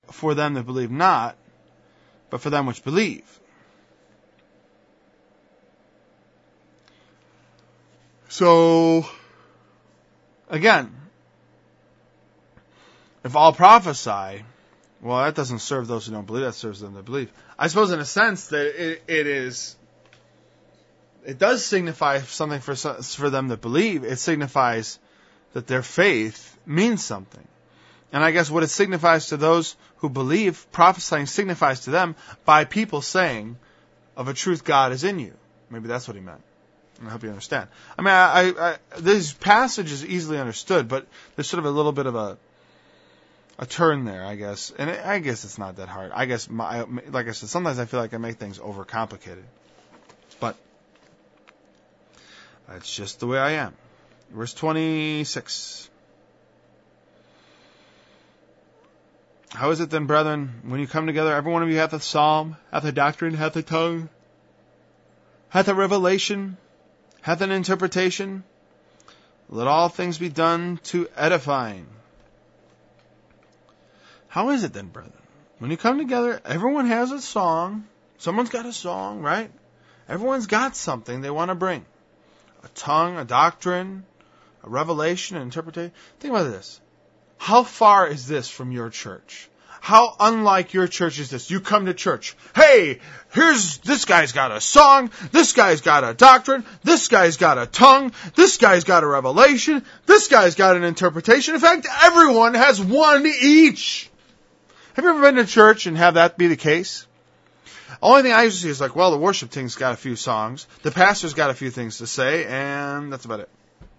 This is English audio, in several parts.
for them that believe not, but for them which believe. So, again, if all prophesy, well, that doesn't serve those who don't believe, that serves them that believe. I suppose in a sense that it does signify something for them that believe. It signifies that their faith means something. And I guess what it signifies to those who believe, prophesying signifies to them by people saying, of a truth God is in you. Maybe that's what he meant. I hope you understand. I mean, this passage is easily understood, but there's sort of a little bit of a turn there, I guess. And I guess it's not that hard. I guess, like I said, sometimes I feel like I make things overcomplicated. But that's just the way I am. Verse 26. How is it then, brethren, when you come together, every one of you hath a psalm, hath a doctrine, hath a tongue, hath a revelation, hath an interpretation? Let all things be done to edifying. How is it then, brethren? When you come together, everyone has a song. Someone's got a song, right? Everyone's got something they want to bring. A tongue, a doctrine, a revelation, an interpretation. Think about this. How far is this from your church? How unlike your church is this? You come to church. Hey, this guy's got a song. This guy's got a doctrine. This guy's got a tongue. This guy's got a revelation. This guy's got an interpretation. In fact, everyone has one each. Have you ever been to church and have that be the case? Only thing I usually see is like, well, the worship team's got a few songs. The pastor's got a few things to say, and that's about it.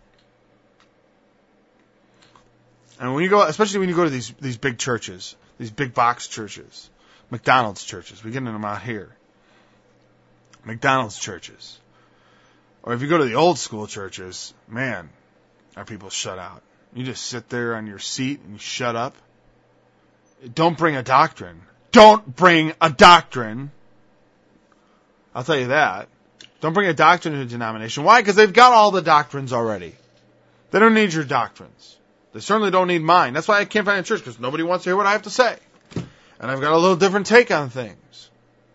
And when you go, especially when you go to these big churches, these big box churches, McDonald's churches, we get into them out here. McDonald's churches. Or if you go to the old school churches, man, are people shut out. You just sit there on your seat and you shut up. Don't bring a doctrine. Don't bring a doctrine. I'll tell you that. Don't bring a doctrine to a denomination. Why? Because they've got all the doctrines already. They don't need your doctrines. They certainly don't need mine. That's why I can't find a church, because nobody wants to hear what I have to say. And I've got a little different take on things.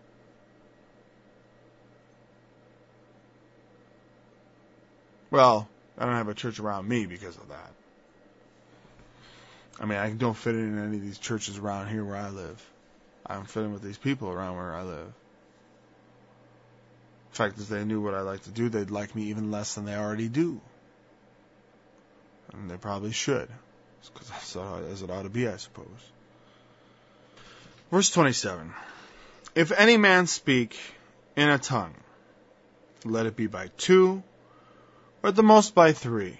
Well, I don't have a church around me because of that. I mean, I don't fit in any of these churches around here where I live. I don't fit in with these people around where I live. In fact, if they knew what I like to do, they'd like me even less than they already do. And they probably should. Because that's as it ought to be, I suppose. Verse 27. If any man speak in a tongue, let it be by 2, or at the most by 3.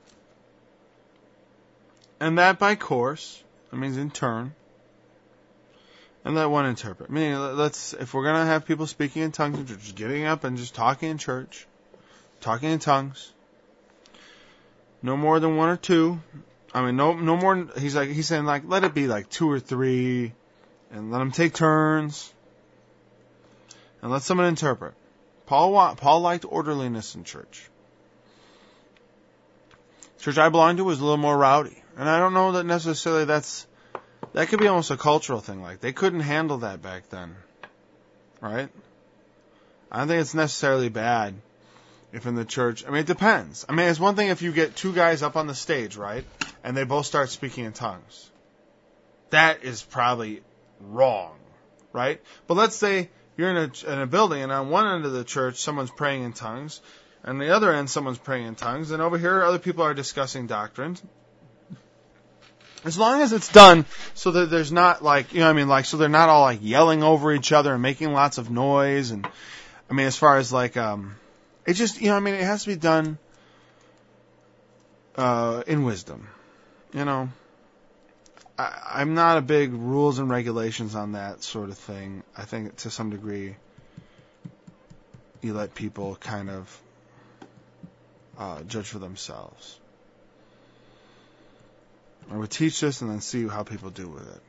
And that by course, that means in turn, and let one interpret. Meaning, if we're going to have people speaking in tongues, just getting up and just talking in church, talking in tongues, no more than 1 or 2. I mean, no more. He's saying let it be like 2 or 3, and let them take turns, and let someone interpret. Paul liked orderliness in church. Church I belonged to was a little more rowdy. And I don't know that necessarily that could be almost a cultural thing. Like, they couldn't handle that back then. Right? I don't think it's necessarily bad if in the church, I mean, it depends. I mean, it's one thing if you get 2 guys up on the stage, right? And they both start speaking in tongues. That is probably wrong. Right? But let's say you're in a building, and on one end of the church, someone's praying in tongues. And the other end, someone's praying in tongues. And over here, other people are discussing doctrines. As long as it's done so that there's not so they're not all yelling over each other and making lots of noise. And I mean, as far as it just, it has to be done in wisdom. I'm not a big rules and regulations on that sort of thing. I think to some degree you let people kind of judge for themselves. I would teach this and then see how people do with it,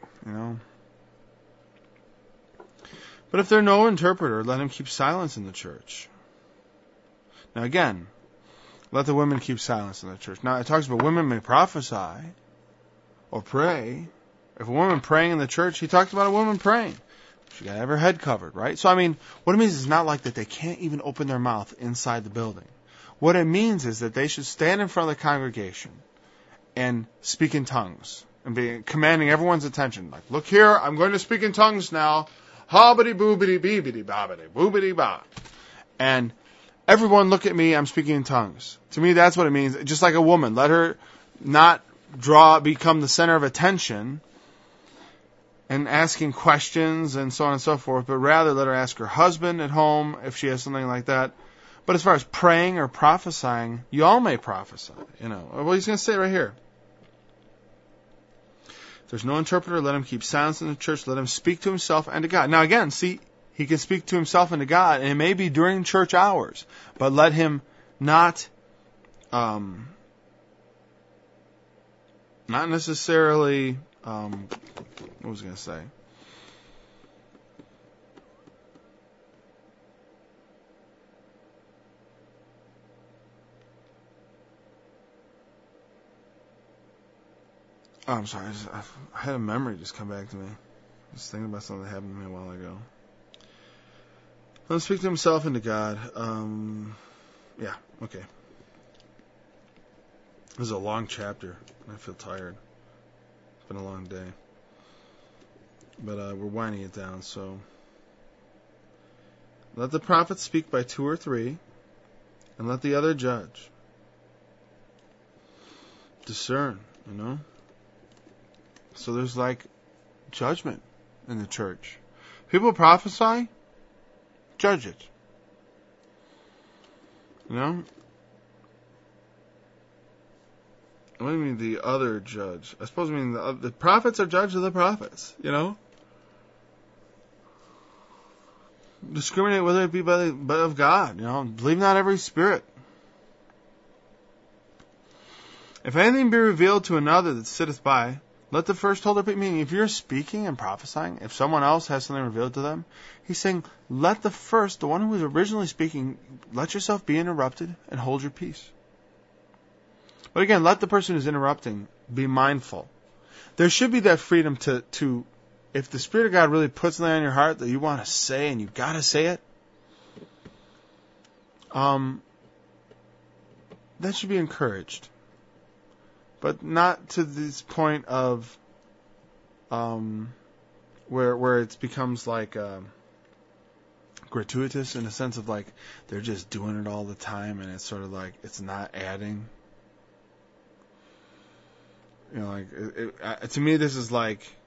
But if there's no interpreter, let him keep silence in the church. Now again, let the women keep silence in the church. Now it talks about women may prophesy or pray, If a woman praying in the church, he talked about a woman praying. She got to have her head covered, right? So, I mean, what it means is not like that they can't even open their mouth inside the building. What it means is that they should stand in front of the congregation and speak in tongues and be commanding everyone's attention. Like, look here, I'm going to speak in tongues now. Hobbity boobity beebity bobbity boobity ba. And everyone look at me, I'm speaking in tongues. To me, that's what it means. Just like a woman, let her not become the center of attention and asking questions and so on and so forth, but rather let her ask her husband at home if she has something like that. But as far as praying or prophesying, you all may prophesy. Well, he's going to say right here. If there's no interpreter, let him keep silence in the church. Let him speak to himself and to God. Now again, see, he can speak to himself and to God, and it may be during church hours, but let him not necessarily, what was I going to say? Oh, I'm sorry. I had a memory just come back to me. I was thinking about something that happened to me a while ago. Let him speak to himself and to God. Yeah, okay. This is a long chapter, and I feel tired. It's been a long day. But we're winding it down, so. Let the prophet speak by 2 or 3, and let the other judge. Discern, So there's like judgment in the church. People prophesy, judge it. What do you mean the other judge? I suppose I mean the prophets are judged of the prophets, Discriminate whether it be by of God, Believe not every spirit. If anything be revealed to another that sitteth by, let the first hold up. Meaning, if you're speaking and prophesying, if someone else has something revealed to them, he's saying, let the first, the one who was originally speaking, let yourself be interrupted and hold your peace. But again, let the person who's interrupting be mindful. There should be that freedom to if the Spirit of God really puts something on your heart that you want to say and you've got to say it, that should be encouraged. But not to this point of where it becomes like gratuitous in a sense of like they're just doing it all the time and it's sort of like it's not adding. To me this is like